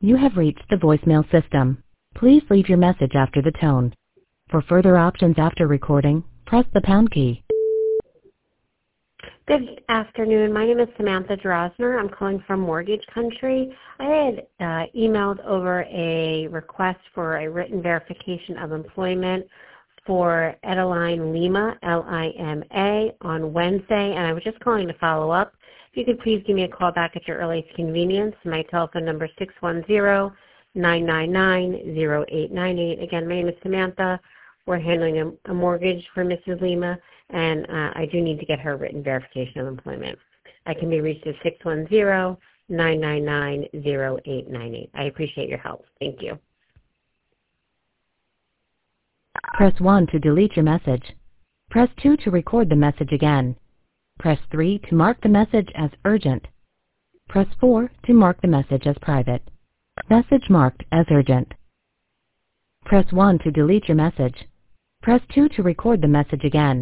You have reached the voicemail system. Please leave your message after the tone. For further options after recording, press the pound key. Good afternoon. My name is Samantha Drosner. I'm calling from Mortgage Country. I had emailed over a request for a written verification of employment for Edeline Lima, Lima, on Wednesday, and I was just calling to follow up. If you could please give me a call back at your earliest convenience. My telephone number is 610-999-0898. Again, my name is Samantha. We're handling a mortgage for Mrs. Lima, and I do need to get her written verification of employment. I can be reached at 610-999-0898. I appreciate your help. Thank you. Press 1 to delete your message. Press 2 to record the message again. Press 3 to mark the message as urgent. Press 4 to mark the message as private. Message marked as urgent. Press 1 to delete your message. Press 2 to record the message again.